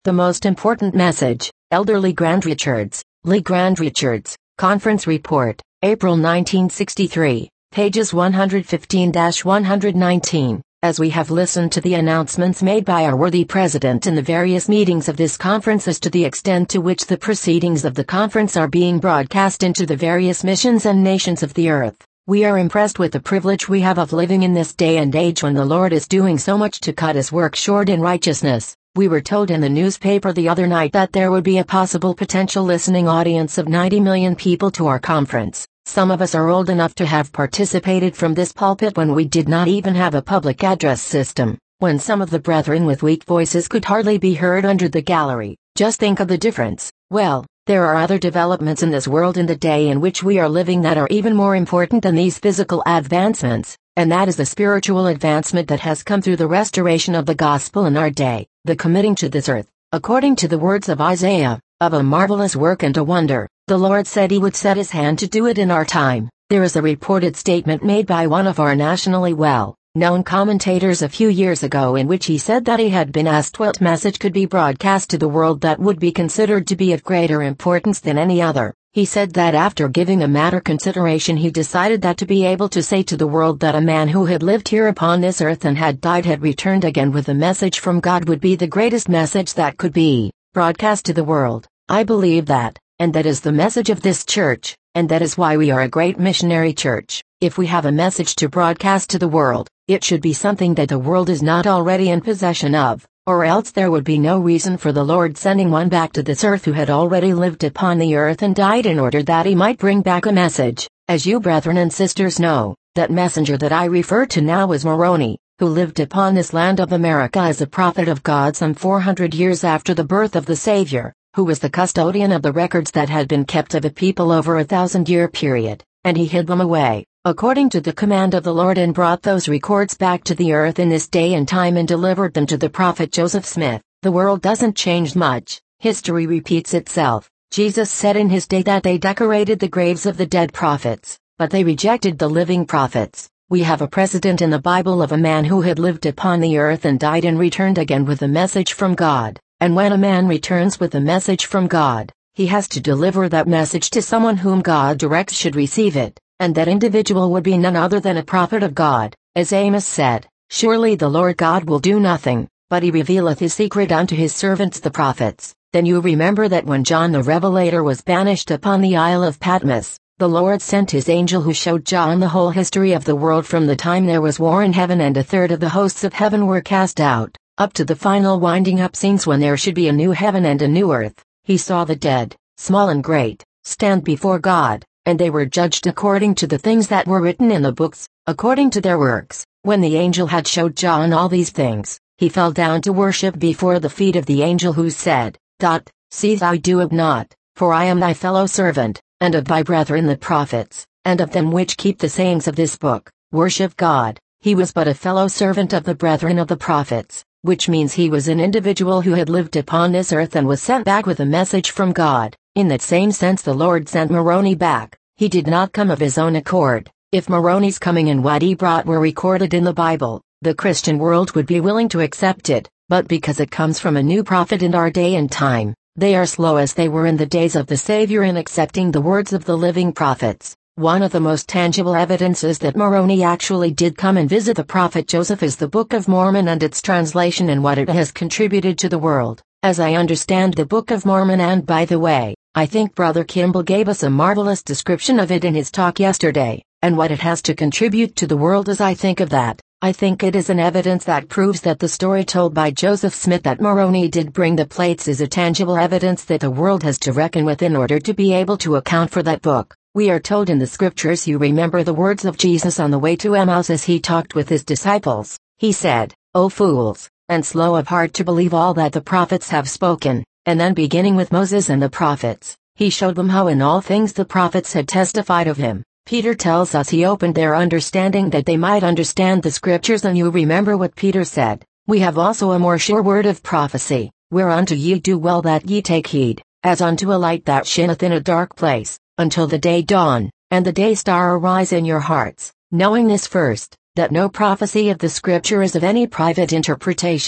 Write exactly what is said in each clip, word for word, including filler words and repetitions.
The most important message, Elder Lee Grand Richards, Lee Grand Richards, Conference Report, April nineteen sixty-three, pages one fifteen to one nineteen. As we have listened to the announcements made by our worthy president in the various meetings of this conference as to the extent to which the proceedings of the conference are being broadcast into the various missions and nations of the earth, we are impressed with the privilege we have of living in this day and age when the Lord is doing so much to cut his work short in righteousness. We were told in the newspaper the other night that there would be a possible potential listening audience of ninety million people to our conference. Some of us are old enough to have participated from this pulpit when we did not even have a public address system, when some of the brethren with weak voices could hardly be heard under the gallery. Just think of the difference. Well, there are other developments in this world in the day in which we are living that are even more important than these physical advancements, and that is the spiritual advancement that has come through the restoration of the gospel in our day, the committing to this earth, according to the words of Isaiah, of a marvelous work and a wonder. The Lord said he would set his hand to do it in our time. There is a reported statement made by one of our nationally well-known commentators a few years ago in which he said that he had been asked what message could be broadcast to the world that would be considered to be of greater importance than any other. He said that after giving the matter consideration he decided that to be able to say to the world that a man who had lived here upon this earth and had died had returned again with a message from God would be the greatest message that could be broadcast to the world. I believe that, and that is the message of this church, and that is why we are a great missionary church. If we have a message to broadcast to the world, it should be something that the world is not already in possession of, or else there would be no reason for the Lord sending one back to this earth who had already lived upon the earth and died in order that he might bring back a message. As you brethren and sisters know, that messenger that I refer to now was Moroni, who lived upon this land of America as a prophet of God some four hundred years after the birth of the Savior, who was the custodian of the records that had been kept of a people over a thousand-year period, and he hid them away, according to the command of the Lord, and brought those records back to the earth in this day and time and delivered them to the prophet Joseph Smith. The world doesn't change much, history repeats itself. Jesus said in his day that they decorated the graves of the dead prophets, but they rejected the living prophets. We have a precedent in the Bible of a man who had lived upon the earth and died and returned again with a message from God. And when a man returns with a message from God, he has to deliver that message to someone whom God directs should receive it, and that individual would be none other than a prophet of God. As Amos said, "Surely the Lord God will do nothing, but he revealeth his secret unto his servants the prophets." Then you remember that when John the Revelator was banished upon the Isle of Patmos, the Lord sent his angel who showed John the whole history of the world from the time there was war in heaven and a third of the hosts of heaven were cast out, up to the final winding up scenes when there should be a new heaven and a new earth. He saw the dead, small and great, stand before God, and they were judged according to the things that were written in the books, according to their works. When the angel had showed John all these things, he fell down to worship before the feet of the angel, who said, Dot, see thou do it not, for I am thy fellow servant, and of thy brethren the prophets, and of them which keep the sayings of this book. Worship God. He was but a fellow servant of the brethren of the prophets, which means he was an individual who had lived upon this earth and was sent back with a message from God. In that same sense the Lord sent Moroni back. He did not come of his own accord. If Moroni's coming and what he brought were recorded in the Bible, the Christian world would be willing to accept it, but because it comes from a new prophet in our day and time, they are slow as they were in the days of the Savior in accepting the words of the living prophets. One of the most tangible evidences that Moroni actually did come and visit the prophet Joseph is the Book of Mormon and its translation and what it has contributed to the world. As I understand the Book of Mormon, and by the way, I think Brother Kimball gave us a marvelous description of it in his talk yesterday, and what it has to contribute to the world. As I think of that, I think it is an evidence that proves that the story told by Joseph Smith that Moroni did bring the plates is a tangible evidence that the world has to reckon with in order to be able to account for that book. We are told in the scriptures, you remember the words of Jesus on the way to Emmaus as he talked with his disciples. He said, O fools, and slow of heart to believe all that the prophets have spoken. And then beginning with Moses and the prophets, he showed them how in all things the prophets had testified of him. Peter tells us he opened their understanding that they might understand the scriptures, and you remember what Peter said. We have also a more sure word of prophecy, whereunto ye do well that ye take heed, as unto a light that shineth in a dark place, until the day dawn, and the day star arise in your hearts, knowing this first, that no prophecy of the scripture is of any private interpretation.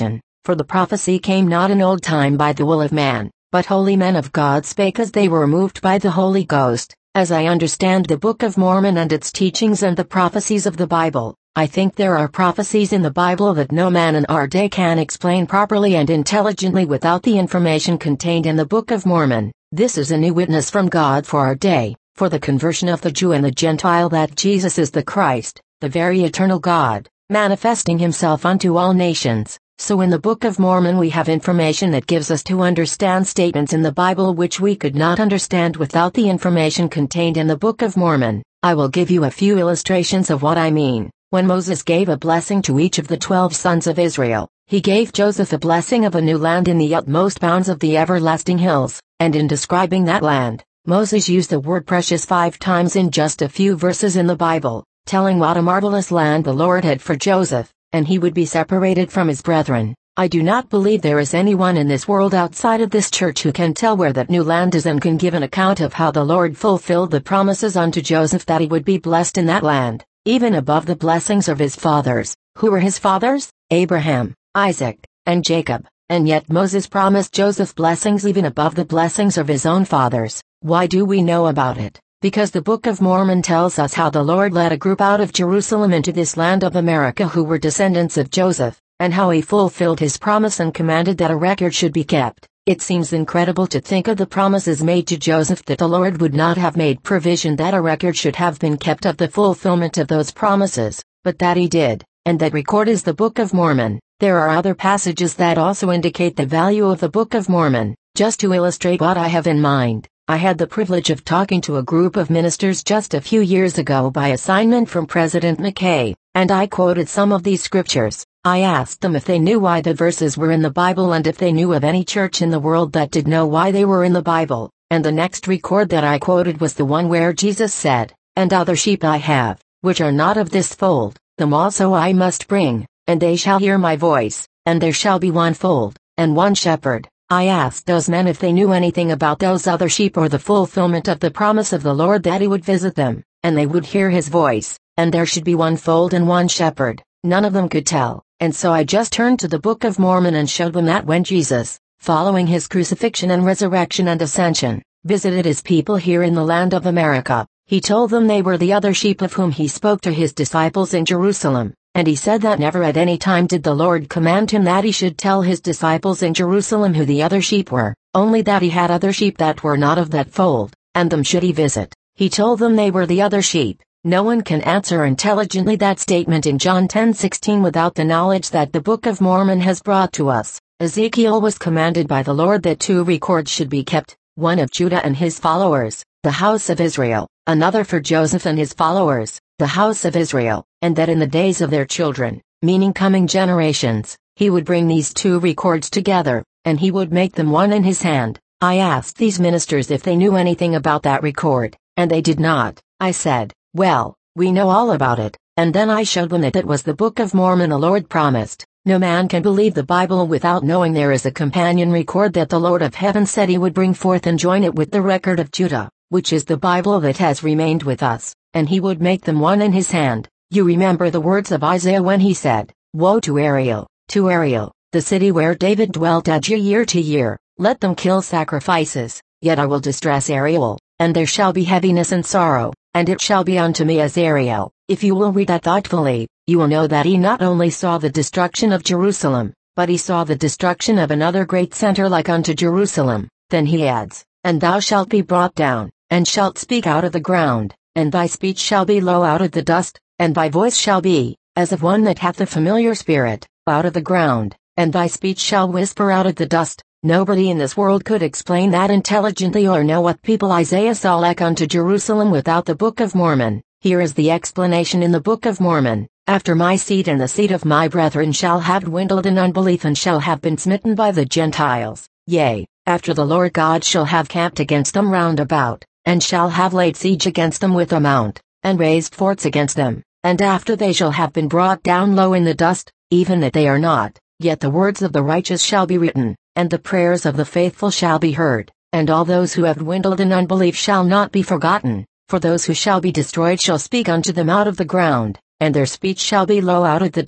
For the prophecy came not in old time by the will of man, but holy men of God spake as they were moved by the Holy Ghost. As I understand the Book of Mormon and its teachings and the prophecies of the Bible, I think there are prophecies in the Bible that no man in our day can explain properly and intelligently without the information contained in the Book of Mormon. This is a new witness from God for our day, for the conversion of the Jew and the Gentile, that Jesus is the Christ, the very eternal God, manifesting himself unto all nations. So in the Book of Mormon we have information that gives us to understand statements in the Bible which we could not understand without the information contained in the Book of Mormon. I will give you a few illustrations of what I mean. When Moses gave a blessing to each of the twelve sons of Israel, he gave Joseph a blessing of a new land in the utmost bounds of the everlasting hills, and in describing that land, Moses used the word precious five times in just a few verses in the Bible, telling what a marvelous land the Lord had for Joseph, and he would be separated from his brethren. I do not believe there is anyone in this world outside of this church who can tell where that new land is and can give an account of how the Lord fulfilled the promises unto Joseph that he would be blessed in that land, even above the blessings of his fathers. Who were his fathers? Abraham, Isaac, and Jacob. And yet Moses promised Joseph blessings even above the blessings of his own fathers. Why do we know about it? Because the Book of Mormon tells us how the Lord led a group out of Jerusalem into this land of America who were descendants of Joseph, and how he fulfilled his promise and commanded that a record should be kept. It seems incredible to think of the promises made to Joseph that the Lord would not have made provision that a record should have been kept of the fulfillment of those promises, but that he did, and that record is the Book of Mormon. There are other passages that also indicate the value of the Book of Mormon. Just to illustrate what I have in mind, I had the privilege of talking to a group of ministers just a few years ago by assignment from President McKay, and I quoted some of these scriptures. I asked them if they knew why the verses were in the Bible and if they knew of any church in the world that did know why they were in the Bible, and the next record that I quoted was the one where Jesus said, "And other sheep I have, which are not of this fold, them also I must bring, and they shall hear my voice, and there shall be one fold, and one shepherd." I asked those men if they knew anything about those other sheep or the fulfillment of the promise of the Lord that he would visit them, and they would hear his voice, and there should be one fold and one shepherd. None of them could tell, and so I just turned to the Book of Mormon and showed them that when Jesus, following his crucifixion and resurrection and ascension, visited his people here in the land of America, he told them they were the other sheep of whom he spoke to his disciples in Jerusalem. And he said that never at any time did the Lord command him that he should tell his disciples in Jerusalem who the other sheep were, only that he had other sheep that were not of that fold, and them should he visit. He told them they were the other sheep. No one can answer intelligently that statement in John ten sixteen without the knowledge that the Book of Mormon has brought to us. Ezekiel was commanded by the Lord that two records should be kept, one of Judah and his followers, the house of Israel, another for Joseph and his followers, the house of Israel, and that in the days of their children, meaning coming generations, he would bring these two records together, and he would make them one in his hand. I asked these ministers if they knew anything about that record, and they did not. I said, "Well, we know all about it," and then I showed them that it was the Book of Mormon the Lord promised. No man can believe the Bible without knowing there is a companion record that the Lord of heaven said he would bring forth and join it with the record of Judah, which is the Bible that has remained with us, and he would make them one in his hand. You remember the words of Isaiah when he said, "Woe to Ariel, to Ariel, the city where David dwelt Adjah year to year, let them kill sacrifices, yet I will distress Ariel, and there shall be heaviness and sorrow, and it shall be unto me as Ariel." If you will read that thoughtfully, you will know that he not only saw the destruction of Jerusalem, but he saw the destruction of another great center like unto Jerusalem. Then he adds, "And thou shalt be brought down, and shalt speak out of the ground, and thy speech shall be low out of the dust, and thy voice shall be, as of one that hath a familiar spirit, out of the ground, and thy speech shall whisper out of the dust." Nobody in this world could explain that intelligently or know what people Isaiah saw like unto Jerusalem without the Book of Mormon. Here is the explanation in the Book of Mormon. "After my seed and the seed of my brethren shall have dwindled in unbelief and shall have been smitten by the Gentiles, yea, after the Lord God shall have camped against them round about, and shall have laid siege against them with a mount, and raised forts against them, and after they shall have been brought down low in the dust, even that they are not, yet the words of the righteous shall be written, and the prayers of the faithful shall be heard, and all those who have dwindled in unbelief shall not be forgotten, for those who shall be destroyed shall speak unto them out of the ground, and their speech shall be low out of the dust,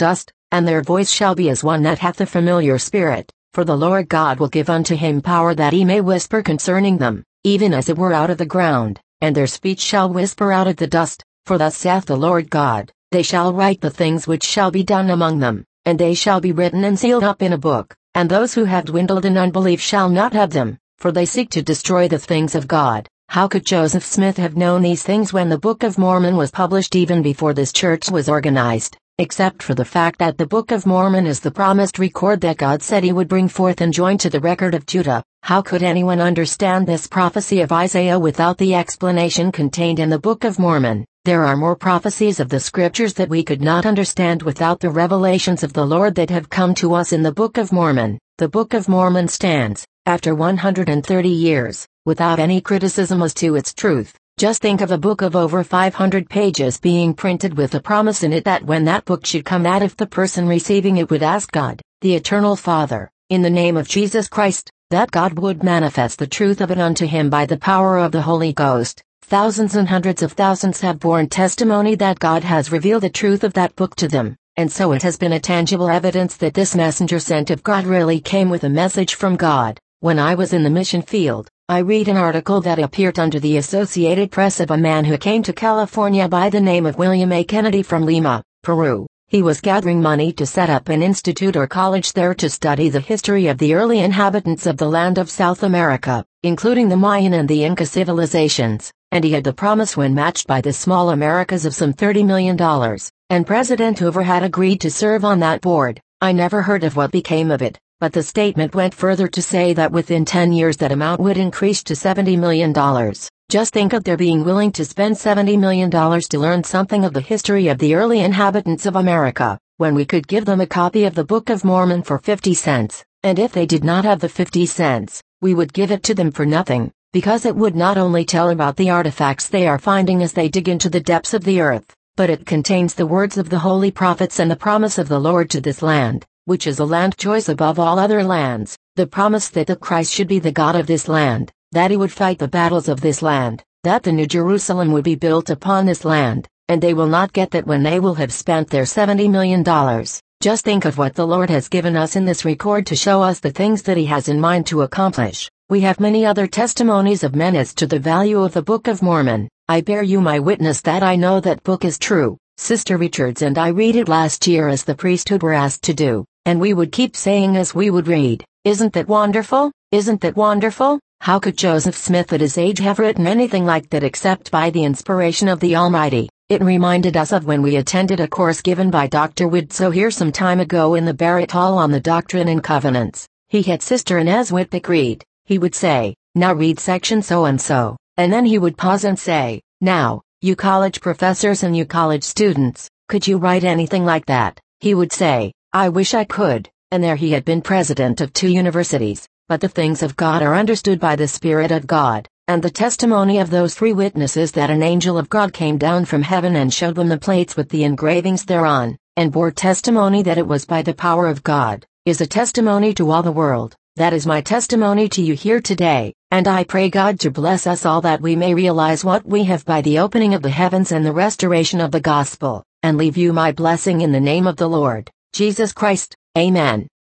and their voice shall be as one that hath a familiar spirit, for the Lord God will give unto him power that he may whisper concerning them, even as it were out of the ground, and their speech shall whisper out of the dust, for thus saith the Lord God, they shall write the things which shall be done among them, and they shall be written and sealed up in a book, and those who have dwindled in unbelief shall not have them, for they seek to destroy the things of God. How could Joseph Smith have known these things when the Book of Mormon was published even before this church was organized, except for the fact that the Book of Mormon is the promised record that God said he would bring forth and join to the record of Judah? How could anyone understand this prophecy of Isaiah without the explanation contained in the Book of Mormon? There are more prophecies of the scriptures that we could not understand without the revelations of the Lord that have come to us in the Book of Mormon. The Book of Mormon stands, after one hundred thirty years, without any criticism as to its truth. Just think of a book of over five hundred pages being printed with a promise in it that when that book should come out, if the person receiving it would ask God, the Eternal Father, in the name of Jesus Christ, that God would manifest the truth of it unto him by the power of the Holy Ghost. Thousands and hundreds of thousands have borne testimony that God has revealed the truth of that book to them, and so it has been a tangible evidence that this messenger sent of God really came with a message from God. When I was in the mission field, I read an article that appeared under the Associated Press of a man who came to California by the name of William A. Kennedy from Lima, Peru. He was gathering money to set up an institute or college there to study the history of the early inhabitants of the land of South America, including the Mayan and the Inca civilizations, and he had the promise when matched by the small Americas of some thirty million dollars, and President Hoover had agreed to serve on that board. I never heard of what became of it, but the statement went further to say that within ten years that amount would increase to seventy million dollars. Just think of their being willing to spend seventy million dollars to learn something of the history of the early inhabitants of America, when we could give them a copy of the Book of Mormon for fifty cents, and if they did not have the fifty cents, we would give it to them for nothing, because it would not only tell about the artifacts they are finding as they dig into the depths of the earth, but it contains the words of the holy prophets and the promise of the Lord to this land, which is a land choice above all other lands, the promise that the Christ should be the God of this land, that he would fight the battles of this land, that the New Jerusalem would be built upon this land, and they will not get that when they will have spent their seventy million dollars. Just think of what the Lord has given us in this record to show us the things that he has in mind to accomplish. We have many other testimonies of men as to the value of the Book of Mormon. I bear you my witness that I know that book is true. Sister Richards and I read it last year as the priesthood were asked to do, and we would keep saying as we would read, "Isn't that wonderful? Isn't that wonderful?" How could Joseph Smith at his age have written anything like that except by the inspiration of the Almighty? It reminded us of when we attended a course given by Doctor Widtsoe here some time ago in the Barrett Hall on the Doctrine and Covenants. He had Sister Inez Whitbeck read. He would say, "Now read section so-and-so," and then he would pause and say, "Now, you college professors and you college students, could you write anything like that?" He would say, "I wish I could," and there he had been president of two universities. But the things of God are understood by the Spirit of God, and the testimony of those three witnesses that an angel of God came down from heaven and showed them the plates with the engravings thereon, and bore testimony that it was by the power of God, is a testimony to all the world. That is my testimony to you here today, and I pray God to bless us all that we may realize what we have by the opening of the heavens and the restoration of the gospel, and leave you my blessing in the name of the Lord Jesus Christ. Amen.